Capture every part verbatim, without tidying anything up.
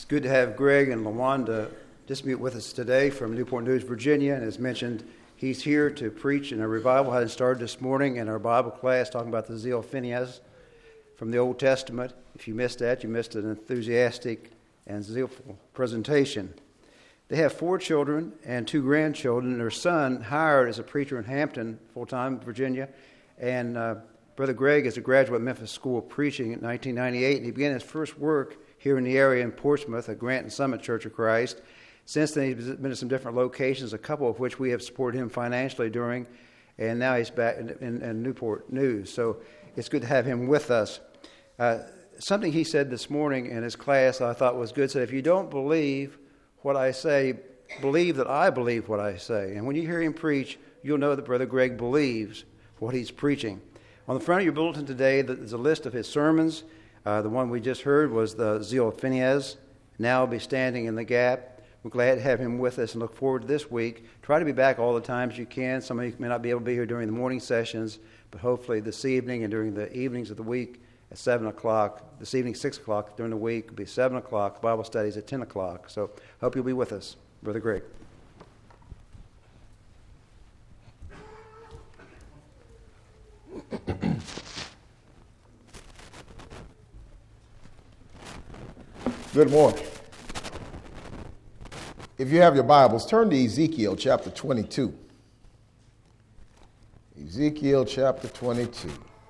It's good to have Greg and LaWanda just meet with us today from Newport News, Virginia. And as mentioned, he's here to preach in a revival that started this morning in our Bible class talking about the zeal of Phinehas from the Old Testament. If you missed that, you missed an enthusiastic and zealful presentation. They have four children and two grandchildren. Their son hired as a preacher in Hampton, full-time, Virginia. And uh, Brother Greg is a graduate of Memphis School of Preaching in nineteen ninety-eight, and he began his first work here in the area in Portsmouth at Grant and Summit Church of Christ. Since then, he's been to some different locations, a couple of which we have supported him financially during, and now he's back in, in, in Newport News. So it's good to have him with us. Uh, something he said this morning in his class I thought was good. Said, if you don't believe what I say, believe that I believe what I say. And when you hear him preach, you'll know that Brother Greg believes what he's preaching. On the front of your bulletin today, there's a list of his sermons. Uh, the one we just heard was the Zeal of Phinehas. Now I'll be standing in the gap. We're glad to have him with us and look forward to this week. Try to be back all the times you can. Some of you may not be able to be here during the morning sessions, but hopefully this evening and during the evenings of the week at seven o'clock. This evening, six o'clock. During the week, it'll be seven o'clock. Bible studies at ten o'clock. So hope you'll be with us. Brother Greg. Good morning. If you have your Bibles, turn to Ezekiel chapter twenty-two. Ezekiel chapter twenty-two.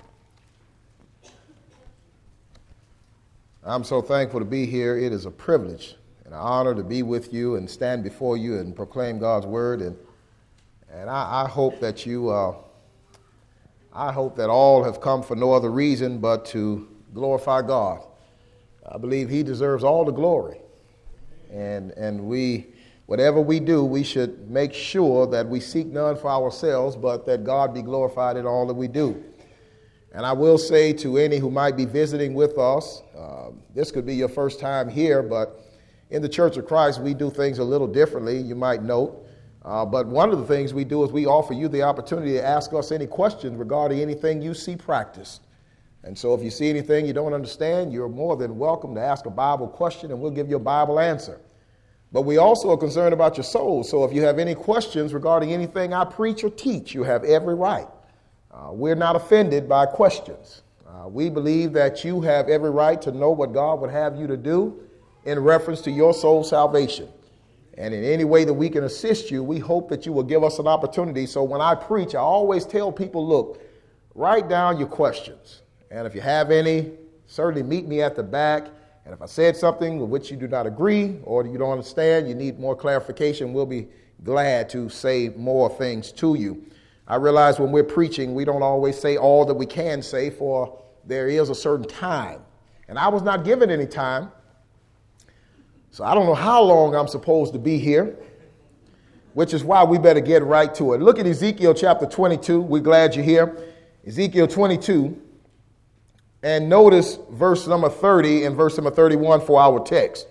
I'm so thankful to be here. It is a privilege and an honor to be with you and stand before you and proclaim God's word. And and I, I hope that you, uh, I hope that all have come for no other reason but to glorify God. I believe he deserves all the glory. And and we, whatever we do, we should make sure that we seek none for ourselves, but that God be glorified in all that we do. And I will say to any who might be visiting with us, uh, this could be your first time here, but in the Church of Christ, we do things a little differently, you might note. Uh, but one of the things we do is we offer you the opportunity to ask us any questions regarding anything you see practiced. And so if you see anything you don't understand, you're more than welcome to ask a Bible question, and we'll give you a Bible answer. But we also are concerned about your soul. So if you have any questions regarding anything I preach or teach, you have every right. Uh, we're not offended by questions. Uh, we believe that you have every right to know what God would have you to do in reference to your soul's salvation. And in any way that we can assist you, we hope that you will give us an opportunity. So when I preach, I always tell people, look, write down your questions. And if you have any, certainly meet me at the back. And if I said something with which you do not agree or you don't understand, you need more clarification, we'll be glad to say more things to you. I realize when we're preaching, we don't always say all that we can say, for there is a certain time. And I was not given any time, so I don't know how long I'm supposed to be here, which is why we better get right to it. Look at Ezekiel chapter twenty-two. We're glad you're here. Ezekiel twenty-two. And notice verse number thirty and verse number thirty-one for our text.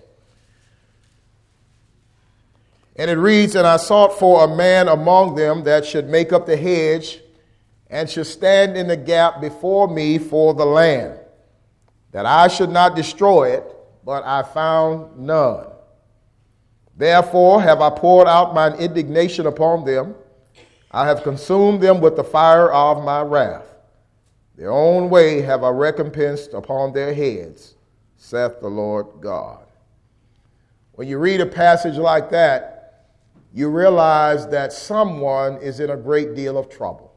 And it reads, and I sought for a man among them that should make up the hedge and should stand in the gap before me for the land, that I should not destroy it, but I found none. Therefore have I poured out mine indignation upon them. I have consumed them with the fire of my wrath. Their own way have I recompensed upon their heads, saith the Lord God. When you read a passage like that, you realize that someone is in a great deal of trouble.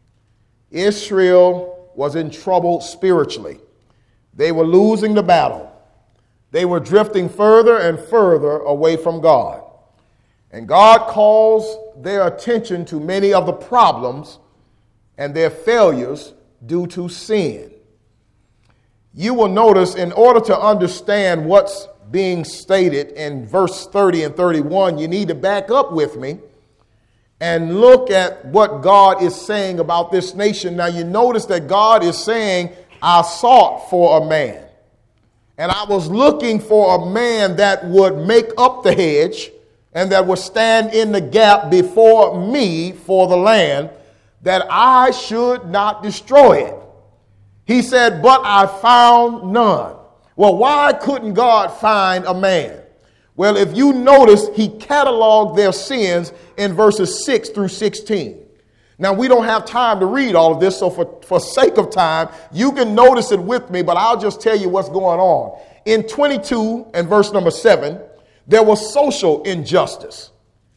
Israel was in trouble spiritually. They were losing the battle. They were drifting further and further away from God. And God calls their attention to many of the problems and their failures due to sin. You will notice, in order to understand what's being stated in verse thirty and thirty-one, you need to back up with me and look at what God is saying about this nation. Now, you notice that God is saying, I sought for a man. And I was looking for a man that would make up the hedge and that would stand in the gap before me for the land, that I should not destroy it. He said, but I found none. Well, why couldn't God find a man? Well, if you notice, he cataloged their sins in verses six through sixteen. Now, we don't have time to read all of this, so for, for sake of time, you can notice it with me, but I'll just tell you what's going on. In twenty-two and verse number seven, there was social injustice.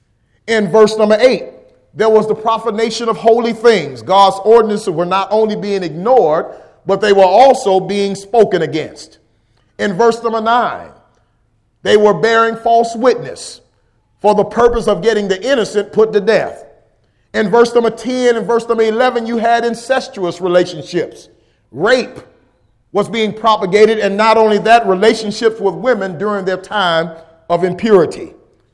In verse number eight, there was the profanation of holy things. God's ordinances were not only being ignored, but they were also being spoken against. In verse number nine, they were bearing false witness for the purpose of getting the innocent put to death. In verse number ten and verse number eleven, you had incestuous relationships. Rape was being propagated, and not only that, relationships with women during their time of impurity.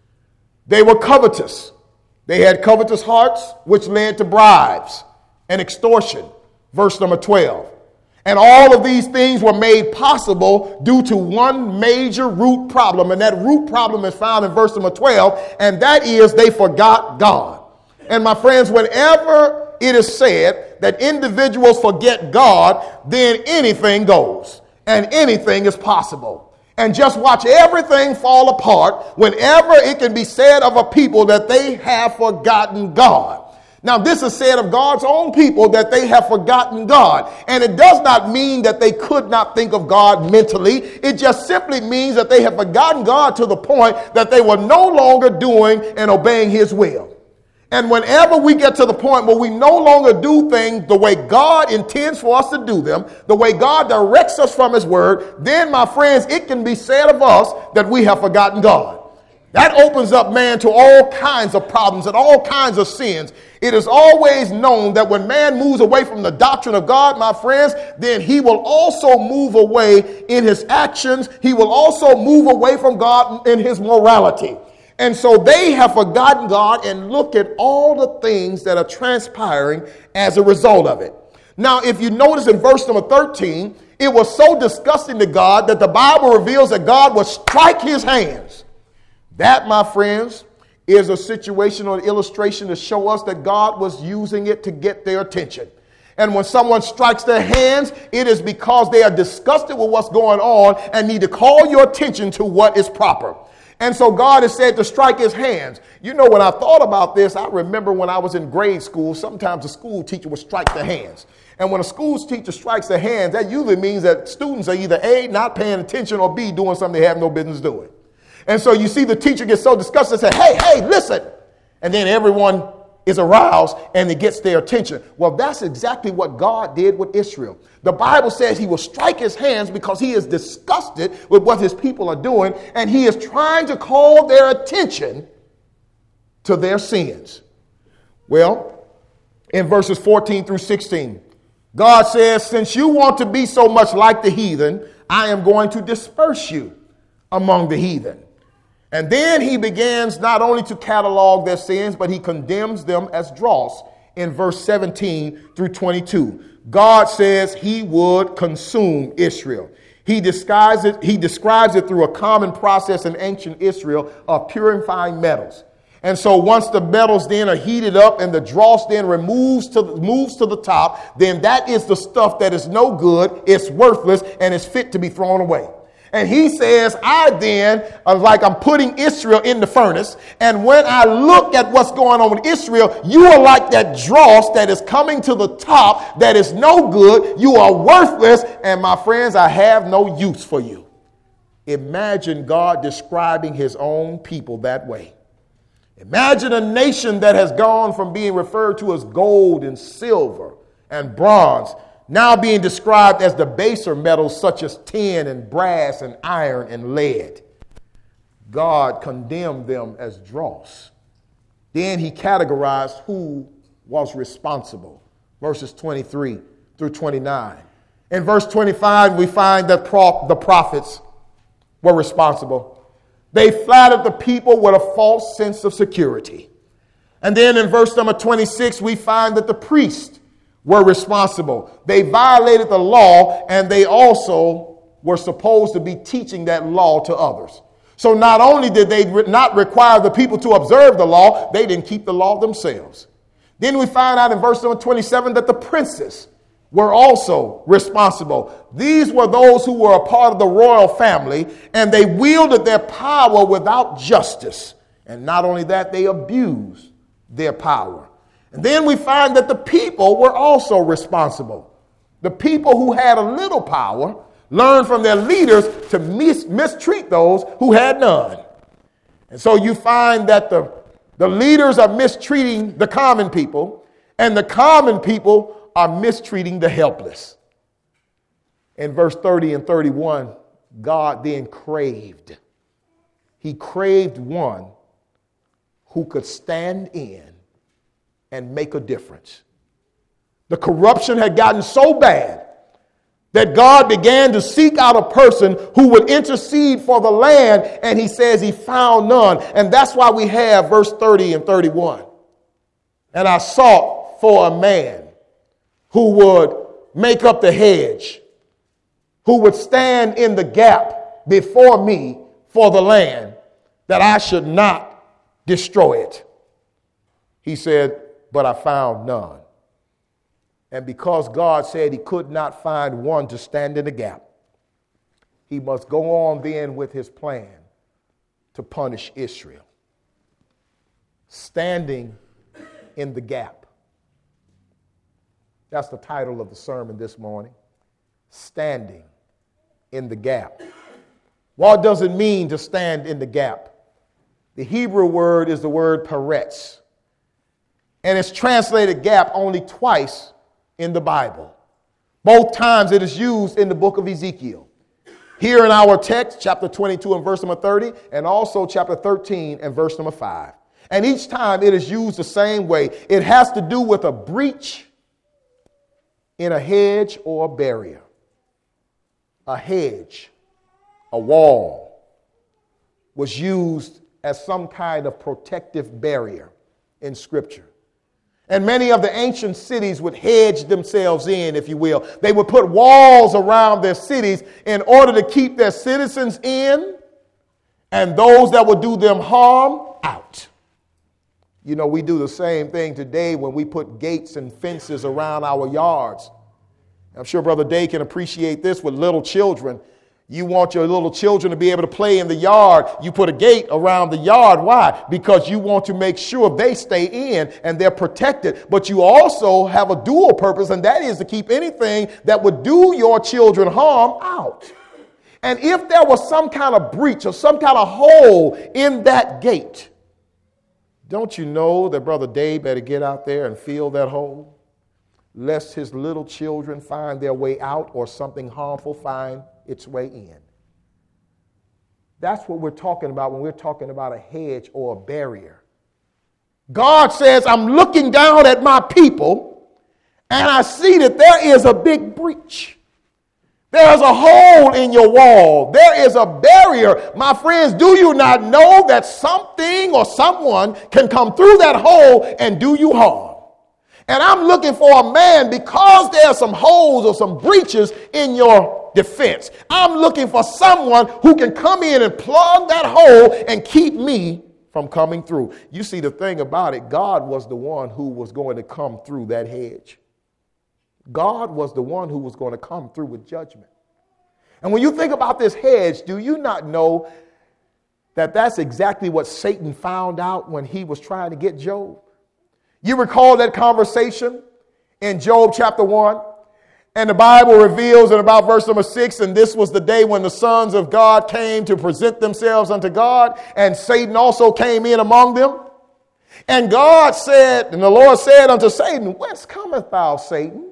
They were covetous. They had covetous hearts, which led to bribes and extortion. Verse number twelve. And all of these things were made possible due to one major root problem. And that root problem is found in verse number twelve. And that is they forgot God. And my friends, whenever it is said that individuals forget God, then anything goes and anything is possible. And just watch everything fall apart whenever it can be said of a people that they have forgotten God. Now, this is said of God's own people that they have forgotten God. And it does not mean that they could not think of God mentally. It just simply means that they have forgotten God to the point that they were no longer doing and obeying his will. And whenever we get to the point where we no longer do things the way God intends for us to do them, the way God directs us from his word, then, my friends, it can be said of us that we have forgotten God. That opens up man to all kinds of problems and all kinds of sins. It is always known that when man moves away from the doctrine of God, my friends, then he will also move away in his actions. He will also move away from God in his morality. And so they have forgotten God, and look at all the things that are transpiring as a result of it. Now, if you notice in verse number thirteen, it was so disgusting to God that the Bible reveals that God would strike his hands. That, my friends, is a situation or an illustration to show us that God was using it to get their attention. And when someone strikes their hands, it is because they are disgusted with what's going on and need to call your attention to what is proper. And so God has said to strike his hands. You know, when I thought about this, I remember when I was in grade school, sometimes the school teacher would strike their hands. And when a school teacher strikes their hands, that usually means that students are either A, not paying attention, or B, doing something they have no business doing. And so you see the teacher gets so disgusted and say, hey, hey, listen. And then everyone is aroused and it gets their attention. Well, that's exactly what God did with Israel. The Bible says he will strike his hands because he is disgusted with what his people are doing, and he is trying to call their attention to their sins. Well, in verses fourteen through sixteen, God says, since you want to be so much like the heathen, I am going to disperse you among the heathen. And then he begins not only to catalog their sins, but he condemns them as dross in verse seventeen through twenty-two. God says he would consume Israel. He describes it, he describes it through a common process in ancient Israel of purifying metals. And so once the metals then are heated up and the dross then removes to, moves to the top, then that is the stuff that is no good, it's worthless, and is fit to be thrown away. And he says, I then, uh, like I'm putting Israel in the furnace, and when I look at what's going on with Israel, you are like that dross that is coming to the top that is no good. You are worthless, and my friends, I have no use for you. Imagine God describing his own people that way. Imagine a nation that has gone from being referred to as gold and silver and bronze, now being described as the baser metals such as tin and brass and iron and lead. God condemned them as dross. Then he categorized who was responsible. Verses twenty-three through twenty-nine. In verse twenty-five, we find that pro- the prophets were responsible. They flattered the people with a false sense of security. And then in verse number twenty-six, we find that the priests were responsible. They violated the law, and they also were supposed to be teaching that law to others. So not only did they re- not require the people to observe the law, they didn't keep the law themselves. Then we find out in verse number twenty-seven that the princes were also responsible. These were those who were a part of the royal family, and they wielded their power without justice. And not only that, they abused their power. And then we find that the people were also responsible. The people who had a little power learned from their leaders to mis- mistreat those who had none. And so you find that the, the leaders are mistreating the common people, and the common people are mistreating the helpless. In verse thirty and thirty-one, God then craved. He craved one who could stand in and make a difference. The corruption had gotten so bad that God began to seek out a person who would intercede for the land, and he says he found none. And that's why we have verse thirty and thirty-one. And I sought for a man who would make up the hedge, who would stand in the gap before me for the land, that I should not destroy it. He said, but I found none. And because God said he could not find one to stand in the gap, he must go on then with his plan to punish Israel. Standing in the gap. That's the title of the sermon this morning. Standing in the gap. What does it mean to stand in the gap? The Hebrew word is the word peretz. And it's translated gap only twice in the Bible. Both times it is used in the book of Ezekiel. Here in our text, chapter twenty-two and verse number thirty, and also chapter thirteen and verse number five. And each time it is used the same way. It has to do with a breach in a hedge or a barrier. A hedge, a wall, was used as some kind of protective barrier in Scripture. And many of the ancient cities would hedge themselves in, if you will. They would put walls around their cities in order to keep their citizens in and those that would do them harm out. You know, we do the same thing today when we put gates and fences around our yards. I'm sure Brother Day can appreciate this with little children. You want your little children to be able to play in the yard. You put a gate around the yard. Why? Because you want to make sure they stay in and they're protected. But you also have a dual purpose, and that is to keep anything that would do your children harm out. And if there was some kind of breach or some kind of hole in that gate, don't you know that Brother Dave better get out there and fill that hole, lest his little children find their way out or something harmful find its way in? That's what we're talking about when we're talking about a hedge or a barrier. God says, I'm looking down at my people and I see that there is a big breach. There's a hole in your wall. There is a barrier. My friends, do you not know that something or someone can come through that hole and do you harm? And I'm looking for a man because there are some holes or some breaches in your defense. I'm looking for someone who can come in and plug that hole and keep me from coming through. You see, the thing about it, God was the one who was going to come through that hedge. God was the one who was going to come through with judgment. And when you think about this hedge, do you not know that that's exactly what Satan found out when he was trying to get Job? You recall that conversation in Job chapter one? And the Bible reveals in about verse number six, and this was the day when the sons of God came to present themselves unto God, and Satan also came in among them. And God said, and the Lord said unto Satan, whence cometh thou, Satan?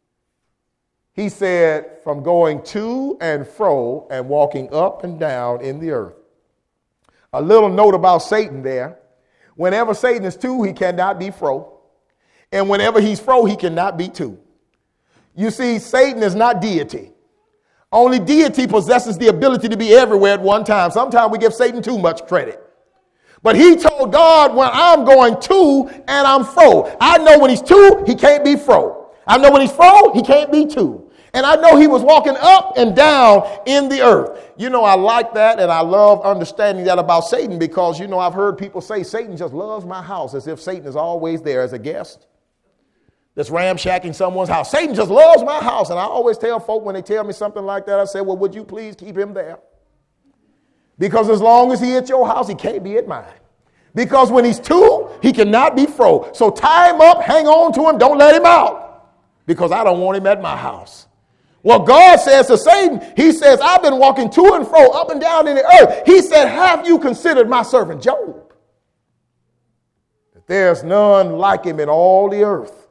He said, from going to and fro and walking up and down in the earth. A little note about Satan there. Whenever Satan is to, he cannot be fro. And whenever he's fro, he cannot be to. You see, Satan is not deity. Only deity possesses the ability to be everywhere at one time. Sometimes we give Satan too much credit. But he told God, when I'm going to and I'm fro. I know when he's to, he can't be fro. I know when he's fro, he can't be to. And I know he was walking up and down in the earth. You know, I like that, and I love understanding that about Satan because, you know, I've heard people say Satan just loves my house, as if Satan is always there as a guest. that's ramshacking someone's house. Satan just loves my house. And I always tell folk when they tell me something like that, I say, well, would you please keep him there? Because as long as he at your house, he can't be at mine. Because when he's two, he cannot be fro. So tie him up, hang on to him, don't let him out. Because I don't want him at my house. Well, God says to Satan, he says, I've been walking to and fro, up and down in the earth. He said, have you considered my servant Job? That there's none like him in all the earth.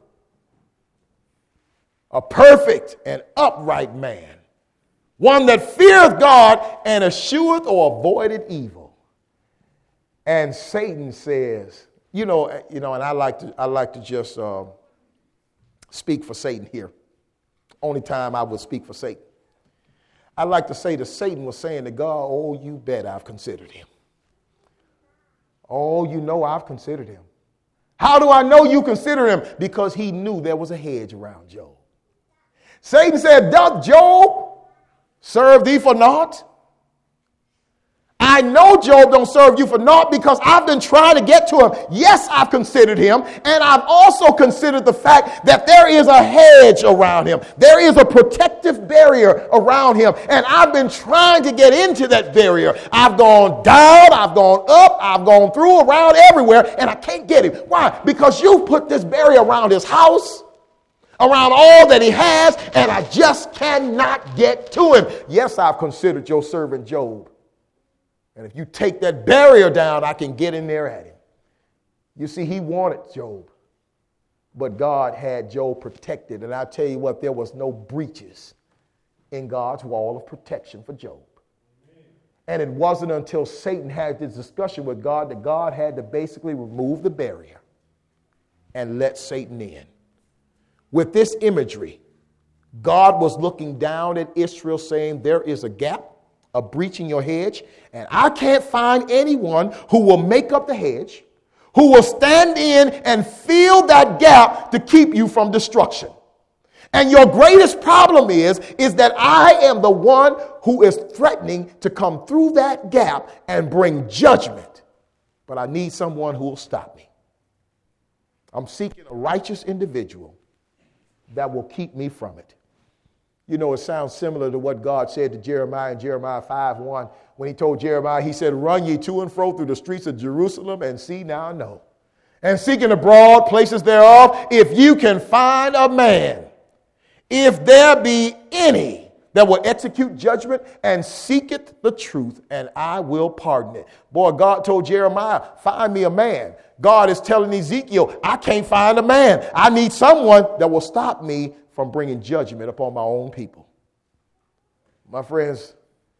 A perfect and upright man. One that feareth God and escheweth or avoided evil. And Satan says, you know, you know, and I like to, I like to just uh, speak for Satan here. Only time I would speak for Satan. I like to say that Satan was saying to God, oh, you bet I've considered him. Oh, you know I've considered him. How do I know you consider him? Because he knew there was a hedge around Job. Satan said, doth Job serve thee for naught? I know Job don't serve you for naught because I've been trying to get to him. Yes, I've considered him. And I've also considered the fact that there is a hedge around him. There is a protective barrier around him. And I've been trying to get into that barrier. I've gone down, I've gone up, I've gone through, around, everywhere, and I can't get him. Why? Because you put this barrier around his house, around all that he has, and I just cannot get to him. Yes, I've considered your servant Job. And if you take that barrier down, I can get in there at him. You see, he wanted Job, but God had Job protected. And I tell you what, there was no breaches in God's wall of protection for Job. And it wasn't until Satan had this discussion with God that God had to basically remove the barrier and let Satan in. With this imagery, God was looking down at Israel saying, there is a gap, a breach in your hedge, and I can't find anyone who will make up the hedge, who will stand in and fill that gap to keep you from destruction. And your greatest problem is, is that I am the one who is threatening to come through that gap and bring judgment. But I need someone who will stop me. I'm seeking a righteous individual that will keep me from it. You know, it sounds similar to what God said to Jeremiah in Jeremiah five one. When he told Jeremiah, he said, run ye to and fro through the streets of Jerusalem and see now and know. And seek in the broad places thereof, if you can find a man, if there be any that will execute judgment and seeketh the truth, and I will pardon it. Boy, God told Jeremiah, find me a man. God is telling Ezekiel, I can't find a man. I need someone that will stop me from bringing judgment upon my own people. My friends,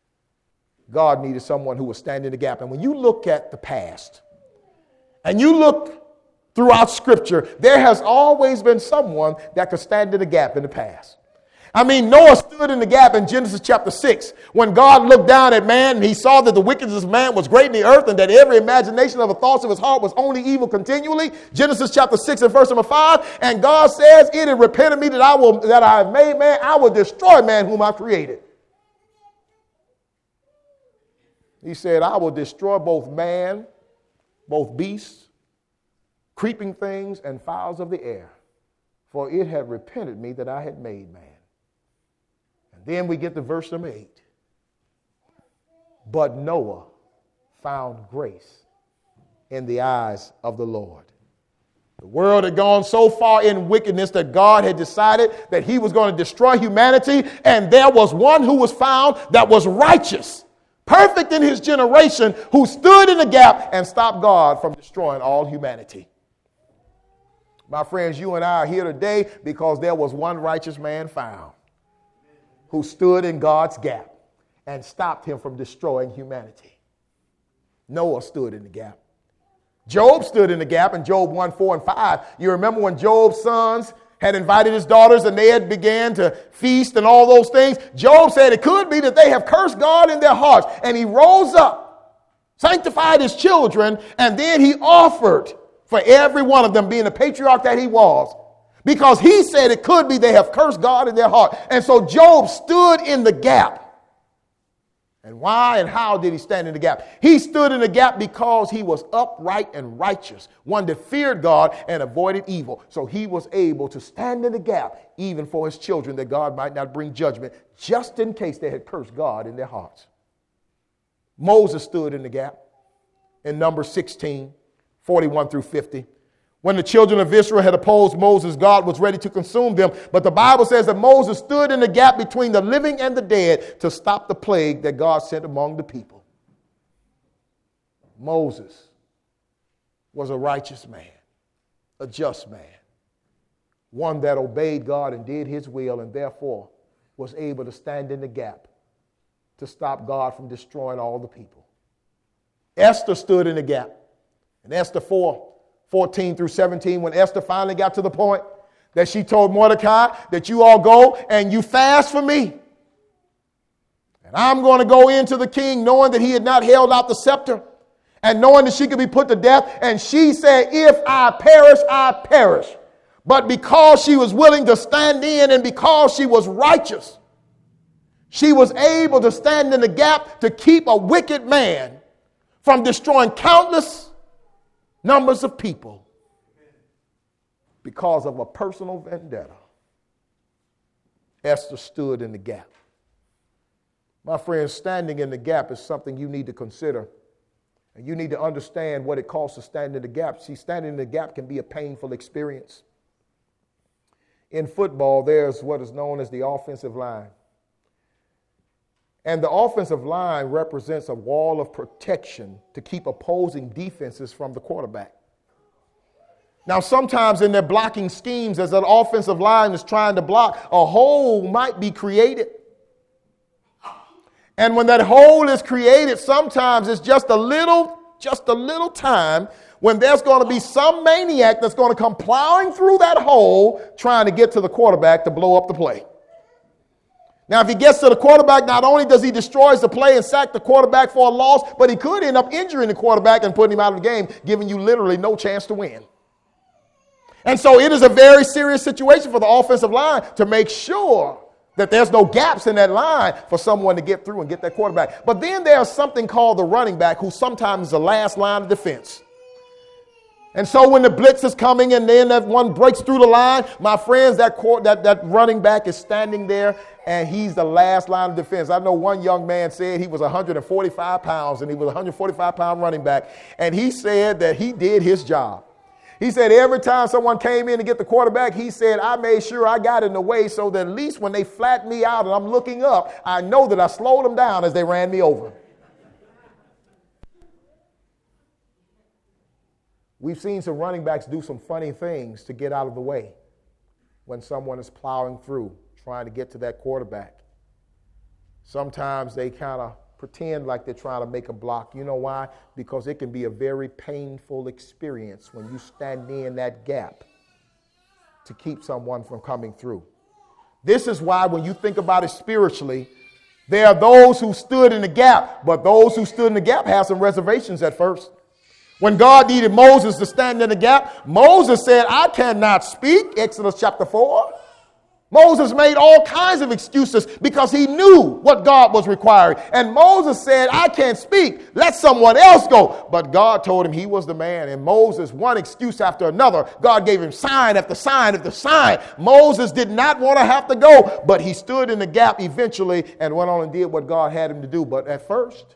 God needed someone who would stand in the gap. And when you look at the past and you look throughout Scripture, there has always been someone that could stand in the gap in the past. I mean, Noah stood in the gap in Genesis chapter six. When God looked down at man and he saw that the wickedness of man was great in the earth and that every imagination of the thoughts of his heart was only evil continually. Genesis chapter six and verse number five. And God says, it is repented me that I will, that I have made man. I will destroy man whom I created. He said, I will destroy both man, both beasts, creeping things, and fowls of the air. For it had repented me that I had made man. Then we get to verse number eight. But Noah found grace in the eyes of the Lord. The world had gone so far in wickedness that God had decided that he was going to destroy humanity. And there was one who was found that was righteous, perfect in his generation, who stood in the gap and stopped God from destroying all humanity. My friends, you and I are here today because there was one righteous man found who stood in God's gap and stopped him from destroying humanity. Noah stood in the gap. Job stood in the gap in Job one, four, and five. You remember when Job's sons had invited his daughters and they had began to feast and all those things. Job said it could be that they have cursed God in their hearts. And he rose up, sanctified his children, and then he offered for every one of them, being the patriarch that he was, because he said it could be they have cursed God in their heart. And so Job stood in the gap And why and how did he stand in the gap? He stood in the gap because he was upright and righteous, one that feared God and avoided evil. So he was able to stand in the gap even for his children, that God might not bring judgment, just in case they had cursed God in their hearts. Moses stood in the gap in Numbers sixteen, forty-one through fifty. When the children of Israel had opposed Moses, God was ready to consume them. But the Bible says that Moses stood in the gap between the living and the dead to stop the plague that God sent among the people. Moses was a righteous man, a just man, one that obeyed God and did his will, and therefore was able to stand in the gap to stop God from destroying all the people. Esther stood in the gap. In Esther four, fourteen through seventeen, when Esther finally got to the point that she told Mordecai that you all go and you fast for me. And I'm going to go into the king knowing that he had not held out the scepter and knowing that she could be put to death. And she said, if I perish, I perish. But because she was willing to stand in and because she was righteous, she was able to stand in the gap to keep a wicked man from destroying countless numbers of people because of a personal vendetta. Esther stood in the gap. My friends, standing in the gap is something you need to consider. And you need to understand what it costs to stand in the gap. See, standing in the gap can be a painful experience. In football, there's what is known as the offensive line. And the offensive line represents a wall of protection to keep opposing defenses from the quarterback. Now, sometimes in their blocking schemes, as an offensive line is trying to block, a hole might be created. And when that hole is created, sometimes it's just a little, just a little time when there's going to be some maniac that's going to come plowing through that hole trying to get to the quarterback to blow up the play. Now, if he gets to the quarterback, not only does he destroy the play and sack the quarterback for a loss, but he could end up injuring the quarterback and putting him out of the game, giving you literally no chance to win. And so it is a very serious situation for the offensive line to make sure that there's no gaps in that line for someone to get through and get that quarterback. But then there's something called the running back, who sometimes is the last line of defense. And so when the blitz is coming and then that one breaks through the line, my friends, that, court, that, that running back is standing there and he's the last line of defense. I know one young man said he was one hundred forty-five pounds and he was a one hundred forty-five pound running back. And he said that he did his job. He said every time someone came in to get the quarterback, he said, I made sure I got in the way so that at least when they flatten me out and I'm looking up, I know that I slowed them down as they ran me over. We've seen some running backs do some funny things to get out of the way when someone is plowing through, trying to get to that quarterback. Sometimes they kind of pretend like they're trying to make a block. You know why? Because it can be a very painful experience when you stand in that gap to keep someone from coming through. This is why when you think about it spiritually, there are those who stood in the gap, but those who stood in the gap had some reservations at first. When God needed Moses to stand in the gap, Moses said, I cannot speak, Exodus chapter four. Moses made all kinds of excuses because he knew what God was requiring. And Moses said, I can't speak. Let someone else go. But God told him he was the man. And Moses, one excuse after another, God gave him sign after sign after sign. Moses did not want to have to go, but he stood in the gap eventually and went on and did what God had him to do. But at first,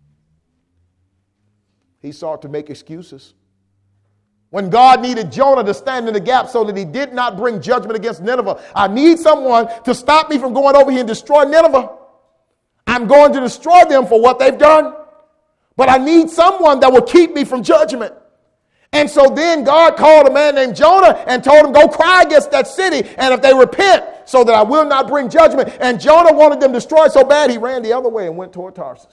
he sought to make excuses. When God needed Jonah to stand in the gap so that he did not bring judgment against Nineveh, I need someone to stop me from going over here and destroy Nineveh. I'm going to destroy them for what they've done, but I need someone that will keep me from judgment. And so then God called a man named Jonah and told him, go cry against that city, and if they repent, so that I will not bring judgment. And Jonah wanted them destroyed so bad he ran the other way and went toward Tarsus.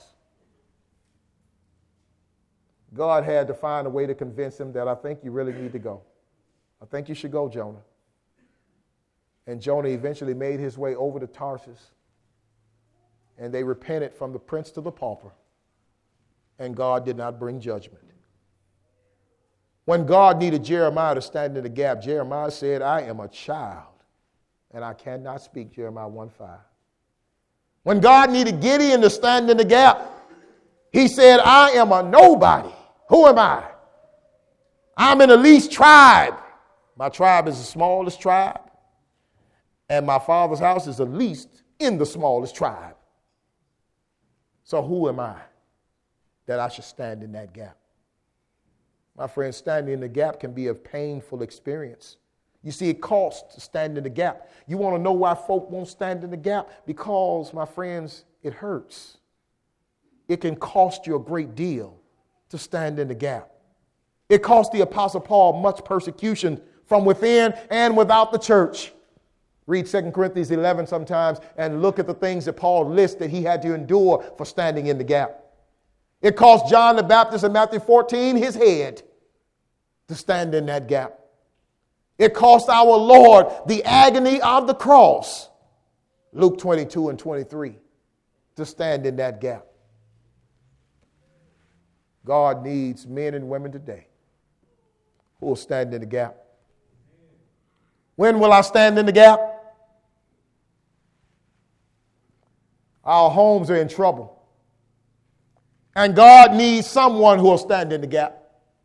God had to find a way to convince him that I think you really need to go. I think you should go, Jonah. And Jonah eventually made his way over to Tarsus. And they repented from the prince to the pauper. And God did not bring judgment. When God needed Jeremiah to stand in the gap, Jeremiah said, I am a child and I cannot speak, Jeremiah one five. When God needed Gideon to stand in the gap, he said, I am a nobody. Who am I? I'm in the least tribe. My tribe is the smallest tribe, and my father's house is the least in the smallest tribe. So who am I that I should stand in that gap? My friend, standing in the gap can be a painful experience. You see, it costs to stand in the gap. You want to know why folk won't stand in the gap? Because, my friends, it hurts. It can cost you a great deal to stand in the gap. It cost the Apostle Paul much persecution from within and without the church. Read Second Corinthians eleven sometimes and look at the things that Paul lists that he had to endure for standing in the gap. It cost John the Baptist in Matthew fourteen his head to stand in that gap. It cost our Lord the agony of the cross, Luke twenty-two and twenty-three, to stand in that gap. God needs men and women today who will stand in the gap. When will I stand in the gap? Our homes are in trouble. And God needs someone who will stand in the gap.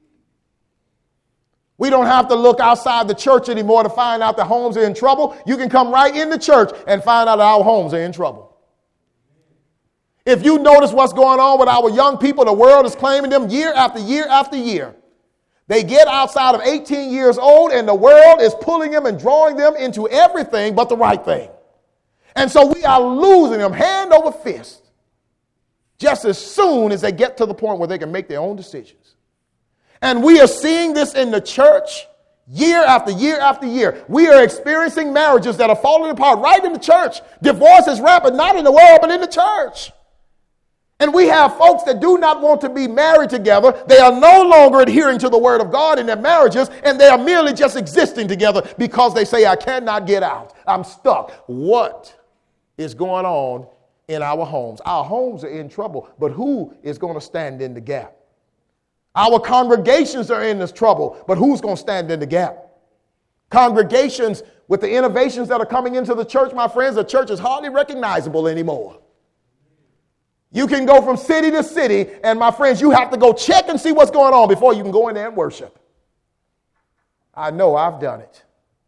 We don't have to look outside the church anymore to find out that homes are in trouble. You can come right in the church and find out that our homes are in trouble. If you notice what's going on with our young people, the world is claiming them year after year after year. They get outside of eighteen years old and the world is pulling them and drawing them into everything but the right thing. And so we are losing them hand over fist just as soon as they get to the point where they can make their own decisions. And we are seeing this in the church year after year after year. We are experiencing marriages that are falling apart right in the church. Divorce is rampant, not in the world, but in the church. And we have folks that do not want to be married together. They are no longer adhering to the word of God in their marriages, and they are merely just existing together because they say, I cannot get out. I'm stuck. What is going on in our homes? Our homes are in trouble, but who is going to stand in the gap? Our congregations are in this trouble, but who's going to stand in the gap? Congregations, with the innovations that are coming into the church, my friends, the church is hardly recognizable anymore. You can go from city to city, and my friends, you have to go check and see what's going on before you can go in there and worship. I know I've done it.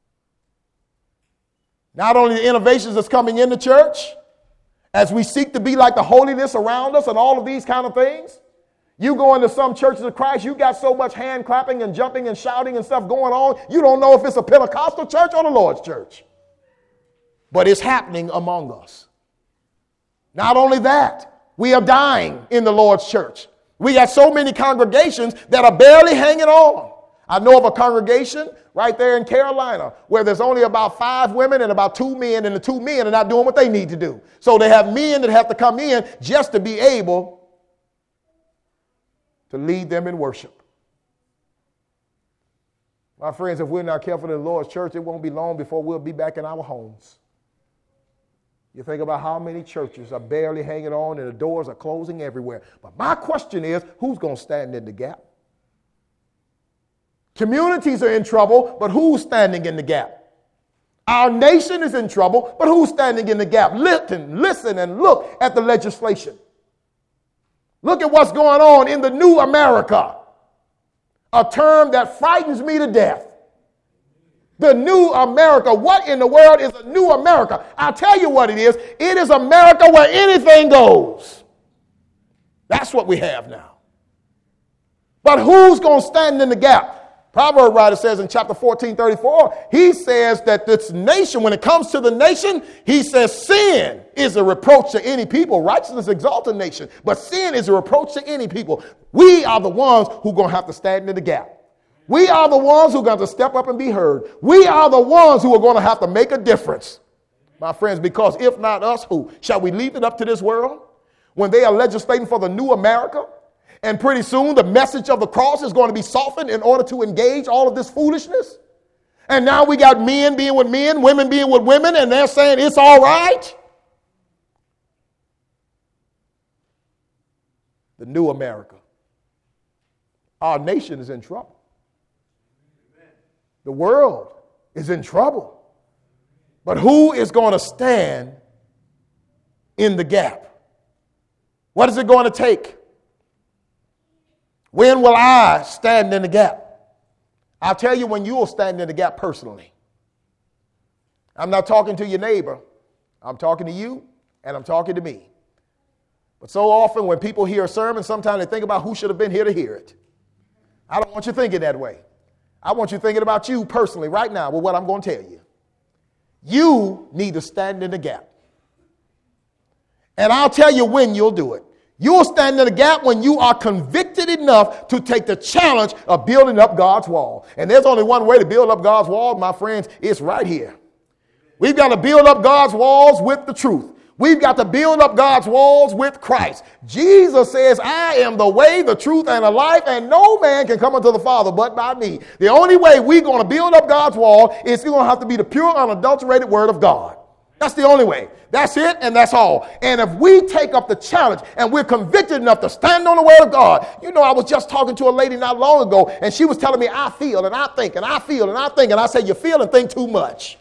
Not only the innovations that's coming in the church, as we seek to be like the holiness around us and all of these kind of things. You go into some churches of Christ, you got so much hand clapping and jumping and shouting and stuff going on, you don't know if it's a Pentecostal church or the Lord's church. But it's happening among us. Not only that, we are dying in the Lord's church. We got so many congregations that are barely hanging on. I know of a congregation right there in Carolina where there's only about five women and about two men, and the two men are not doing what they need to do. So they have men that have to come in just to be able to lead them in worship. My friends, if we're not careful in the Lord's church, it won't be long before we'll be back in our homes. You think about how many churches are barely hanging on and the doors are closing everywhere. But my question is, who's going to stand in the gap? Communities are in trouble, but who's standing in the gap? Our nation is in trouble, but who's standing in the gap? Listen, listen and look at the legislation. Look at what's going on in the new America, a term that frightens me to death. The new America. What in the world is a new America? I'll tell you what it is. It is America where anything goes. That's what we have now. But who's going to stand in the gap? Proverb writer says in chapter fourteen, thirty-four, he says that this nation, when it comes to the nation, he says sin is a reproach to any people. Righteousness exalts a nation, but sin is a reproach to any people. We are the ones who are going to have to stand in the gap. We are the ones who are going to step up and be heard. We are the ones who are going to have to make a difference. My friends, because if not us, who? Shall we leave it up to this world when they are legislating for the new America? And pretty soon the message of the cross is going to be softened in order to engage all of this foolishness. And now we got men being with men, women being with women, and they're saying it's all right. The new America. Our nation is in trouble. The world is in trouble. But who is going to stand in the gap? What is it going to take? When will I stand in the gap? I'll tell you when you will stand in the gap personally. I'm not talking to your neighbor. I'm talking to you, and I'm talking to me. But so often when people hear a sermon, sometimes they think about who should have been here to hear it. I don't want you thinking that way. I want you thinking about you personally right now with what I'm going to tell you. You need to stand in the gap. And I'll tell you when you'll do it. You'll stand in the gap when you are convicted enough to take the challenge of building up God's wall. And there's only one way to build up God's wall, my friends. It's right here. We've got to build up God's walls with the truth. We've got to build up God's walls with Christ. Jesus says, I am the way, the truth, and the life, and no man can come unto the Father but by me. The only way we're going to build up God's wall is going to have to be the pure, unadulterated word of God. That's the only way. That's it, and that's all. And if we take up the challenge and we're convicted enough to stand on the word of God, you know, I was just talking to a lady not long ago, and she was telling me, I feel, and I think, and I feel, and I think, and I say, you feel and think too much.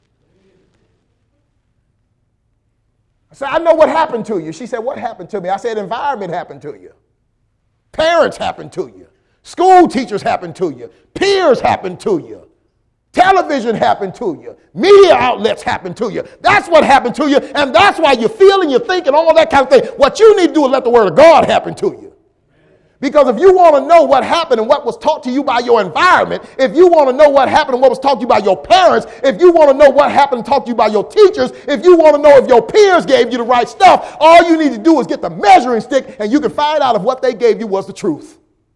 I said, I know what happened to you. She said, what happened to me? I said, environment happened to you. Parents happened to you. School teachers happened to you. Peers happened to you. Television happened to you. Media outlets happened to you. That's what happened to you. And that's why you feel and you think and all that kind of thing. What you need to do is let the word of God happen to you. Because if you want to know what happened and what was taught to you by your environment, if you want to know what happened and what was taught to you by your parents, if you want to know what happened and taught to you by your teachers, if you want to know if your peers gave you the right stuff, all you need to do is get the measuring stick and you can find out if what they gave you was the truth.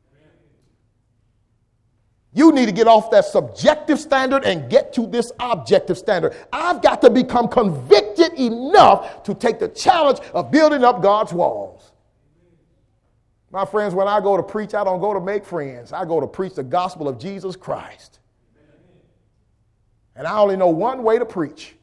You need to get off that subjective standard and get to this objective standard. I've got to become convicted enough to take the challenge of building up God's walls. My friends, when I go to preach, I don't go to make friends. I go to preach the gospel of Jesus Christ. And I only know one way to preach.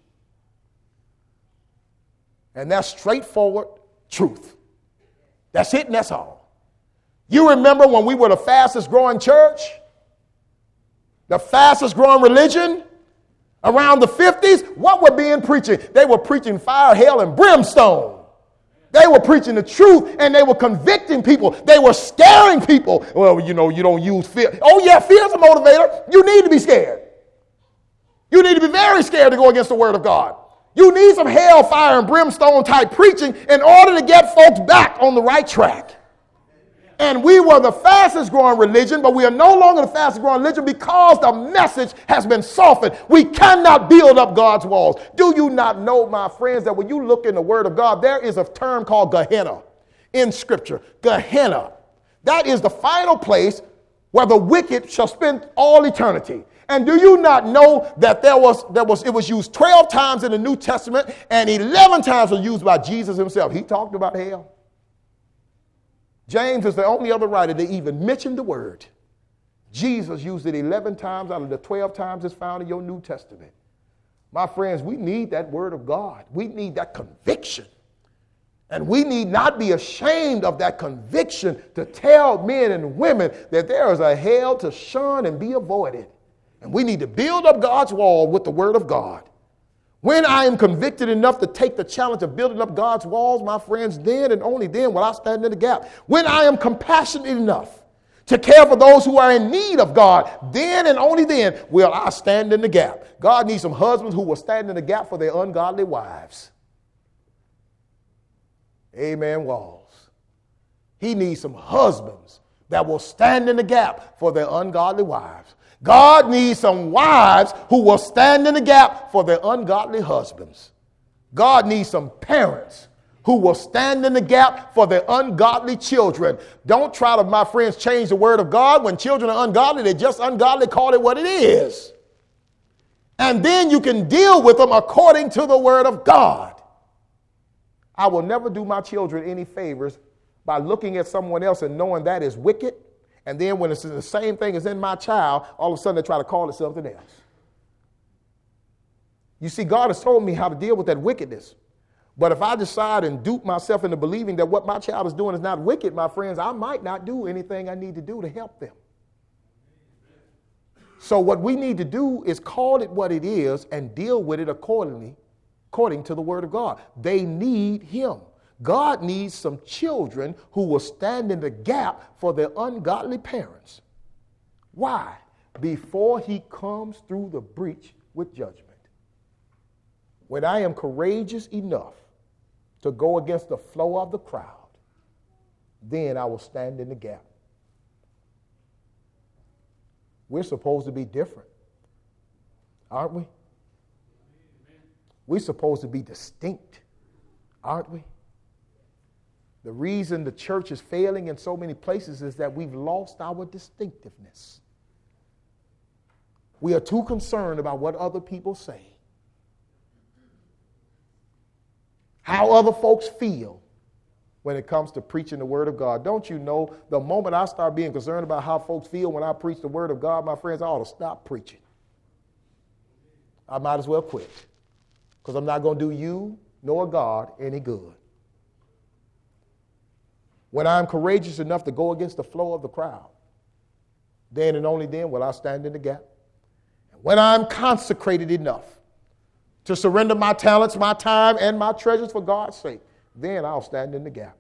And that's straightforward truth. That's it and that's all. You remember when we were the fastest growing church? The fastest growing religion? Around the fifties? What were being preaching? They were preaching fire, hell, and brimstone. They were preaching the truth and they were convicting people. They were scaring people. Well, you know, you don't use fear. Oh, yeah, fear's a motivator. You need to be scared. You need to be very scared to go against the word of God. You need some hell, fire, and brimstone type preaching in order to get folks back on the right track. And we were the fastest growing religion, but we are no longer the fastest growing religion because the message has been softened. We cannot build up God's walls. Do you not know, my friends, that when you look in the word of God, there is a term called Gehenna in scripture. Gehenna. That is the final place where the wicked shall spend all eternity. And do you not know that there was, there was, it was used twelve times in the New Testament and eleven times was used by Jesus himself. He talked about hell. James is the only other writer that even mentioned the word. Jesus used it eleven times out of the twelve times it's found in your New Testament. My friends, we need that word of God. We need that conviction. And we need not be ashamed of that conviction to tell men and women that there is a hell to shun and be avoided. And we need to build up God's wall with the word of God. When I am convicted enough to take the challenge of building up God's walls, my friends, then and only then will I stand in the gap. When I am compassionate enough to care for those who are in need of God, then and only then will I stand in the gap. God needs some husbands who will stand in the gap for their ungodly wives. Amen, walls. He needs some husbands that will stand in the gap for their ungodly wives. God needs some wives who will stand in the gap for their ungodly husbands. God needs some parents who will stand in the gap for their ungodly children. Don't try to, my friends, change the word of God. When children are ungodly, they're just ungodly. Call it what it is. And then you can deal with them according to the word of God. I will never do my children any favors by looking at someone else and knowing that is wicked. And then when it's the same thing as in my child, all of a sudden they try to call it something else. You see, God has told me how to deal with that wickedness. But if I decide and dupe myself into believing that what my child is doing is not wicked, my friends, I might not do anything I need to do to help them. So what we need to do is call it what it is and deal with it accordingly according to the word of God. They need him. God needs some children who will stand in the gap for their ungodly parents. Why? Before he comes through the breach with judgment. When I am courageous enough to go against the flow of the crowd, then I will stand in the gap. We're supposed to be different, aren't we? We're supposed to be distinct, aren't we? The reason the church is failing in so many places is that we've lost our distinctiveness. We are too concerned about what other people say, how other folks feel when it comes to preaching the word of God. Don't you know, the moment I start being concerned about how folks feel when I preach the word of God, my friends, I ought to stop preaching. I might as well quit, because I'm not going to do you nor God any good. When I'm courageous enough to go against the flow of the crowd, then and only then will I stand in the gap. And when I'm consecrated enough to surrender my talents, my time, and my treasures for God's sake, then I'll stand in the gap.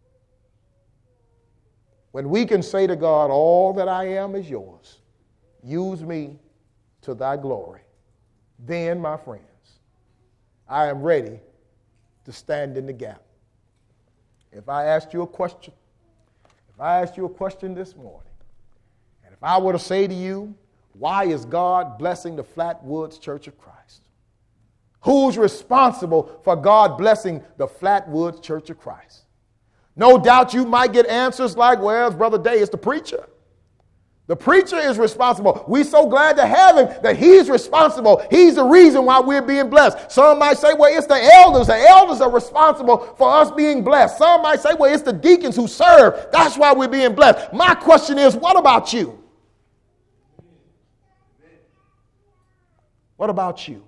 When we can say to God, all that I am is yours, use me to thy glory, then, my friends, I am ready to stand in the gap. If I asked you a question, if I asked you a question this morning, and if I were to say to you, why is God blessing the Flatwoods Church of Christ? Who's responsible for God blessing the Flatwoods Church of Christ? No doubt you might get answers like, well, Brother Day, it's the preacher. The preacher is responsible. We're so glad to have him that he's responsible. He's the reason why we're being blessed. Some might say, well, it's the elders. The elders are responsible for us being blessed. Some might say, well, it's the deacons who serve. That's why we're being blessed. My question is, what about you? What about you?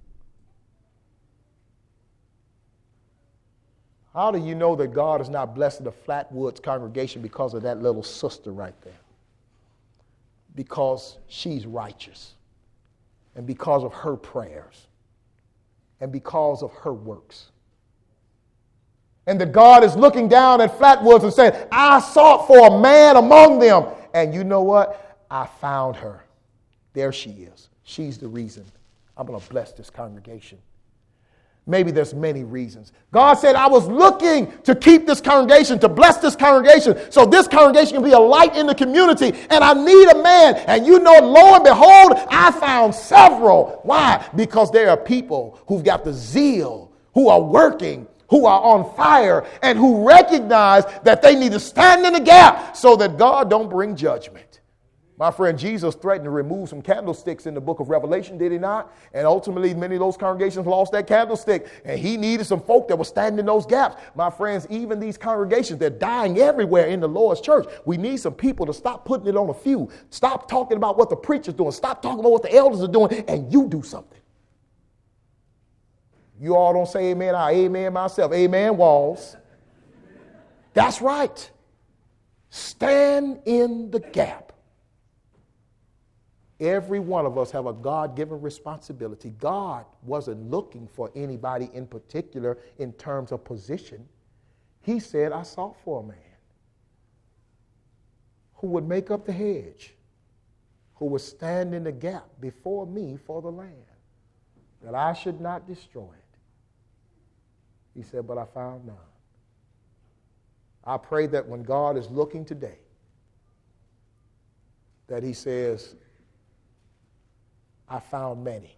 How do you know that God is not blessing the Flatwoods congregation because of that little sister right there? Because she's righteous, and because of her prayers, and because of her works. And that God is looking down at Flatwoods and saying, I sought for a man among them. And you know what? I found her. There she is. She's the reason I'm going to bless this congregation. Maybe there's many reasons. God said, I was looking to keep this congregation, to bless this congregation, so this congregation can be a light in the community, and I need a man. And you know, lo and behold, I found several. Why? Because there are people who've got the zeal, who are working, who are on fire, and who recognize that they need to stand in the gap so that God don't bring judgment. My friend, Jesus threatened to remove some candlesticks in the book of Revelation, did he not? And ultimately, many of those congregations lost that candlestick. And he needed some folk that were standing in those gaps. My friends, even these congregations, they're dying everywhere in the Lord's church. We need some people to stop putting it on a few. Stop talking about what the preacher's doing. Stop talking about what the elders are doing, and you do something. You all don't say amen. I amen myself. Amen, Walls. That's right. Stand in the gap. Every one of us have a God-given responsibility. God wasn't looking for anybody in particular in terms of position. He said, I sought for a man who would make up the hedge, who would stand in the gap before me for the land, that I should not destroy it. He said, but I found none. I pray that when God is looking today, that he says, I found many.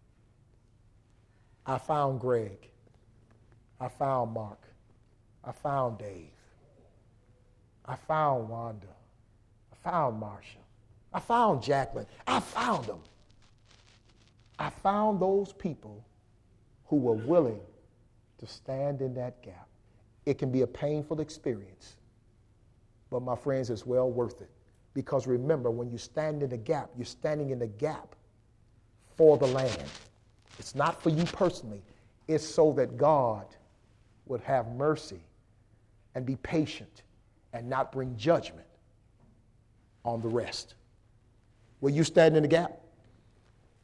I found Greg. I found Mark. I found Dave. I found Wanda. I found Marsha. I found Jacqueline. I found them. I found those people who were willing to stand in that gap. It can be a painful experience, but my friends, it's well worth it. Because remember, when you stand in the gap, you're standing in the gap for the land. It's not for you personally. It's so that God would have mercy and be patient and not bring judgment on the rest. Will you stand in the gap?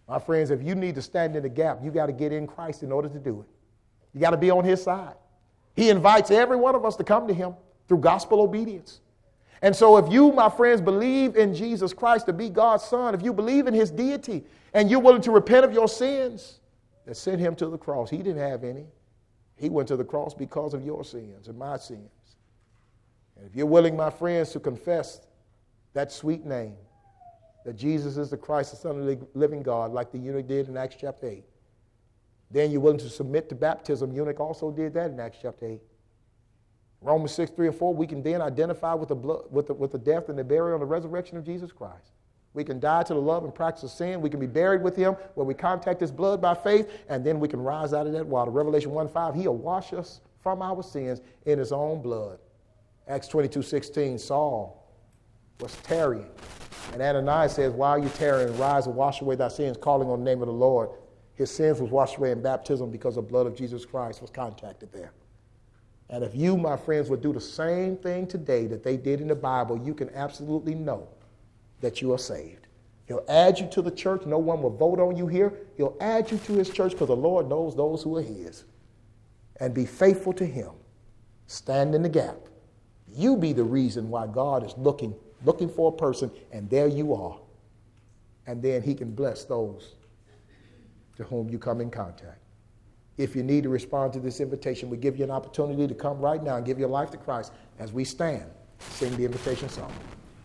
My friends, if you need to stand in the gap, you got to get in Christ in order to do it. You got to be on his side. He invites every one of us to come to him through gospel obedience. And so if you, my friends, believe in Jesus Christ to be God's son, if you believe in his deity and you're willing to repent of your sins, then send him to the cross. He didn't have any. He went to the cross because of your sins and my sins. And if you're willing, my friends, to confess that sweet name, that Jesus is the Christ, the Son of the living God, like the eunuch did in Acts chapter eight, then you're willing to submit to baptism. Eunuch also did that in Acts chapter eight. Romans six, three and four, we can then identify with the, blood, with, the, with the death and the burial and the resurrection of Jesus Christ. We can die to the love and practice of sin. We can be buried with him where we contact his blood by faith, and then we can rise out of that water. Revelation one five, he'll wash us from our sins in his own blood. Acts twenty-two sixteen, Saul was tarrying. And Ananias says, why are you tarrying? Rise and wash away thy sins, calling on the name of the Lord. His sins was washed away in baptism because the blood of Jesus Christ was contacted there. And if you, my friends, would do the same thing today that they did in the Bible, you can absolutely know that you are saved. He'll add you to the church. No one will vote on you here. He'll add you to his church because the Lord knows those who are his. And be faithful to him. Stand in the gap. You be the reason why God is looking, looking for a person, and there you are. And then he can bless those to whom you come in contact. If you need to respond to this invitation, we give you an opportunity to come right now and give your life to Christ as we stand. Sing the invitation song.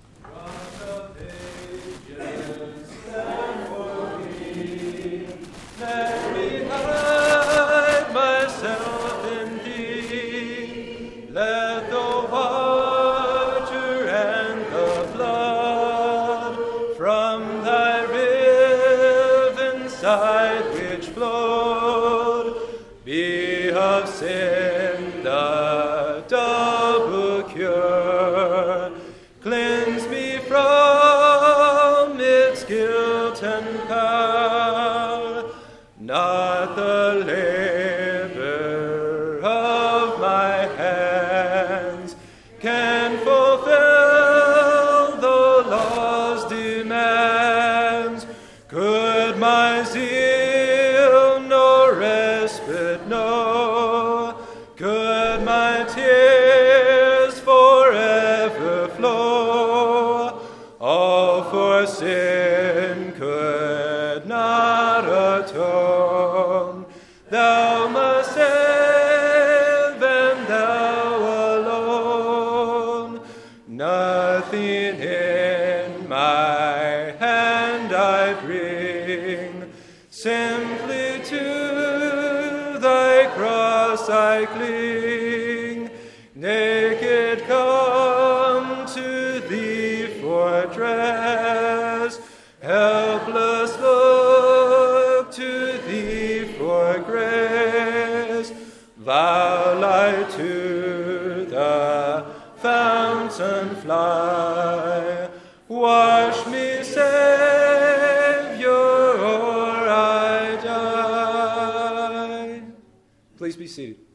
Sin the double cure, cleanse me from its guilt and power, not the labor of my hands can fulfill the law's demands. Could my zeal no respite know? Could my tears forever flow? All for sin could not atone. Thou must save, and thou alone. Nothing in my hand I bring, simply to thy cross I cling. Naked come to thee for dress, helpless look to thee for grace. Vow light to the fountain fly, wash me, Savior, or I die. Please be seated.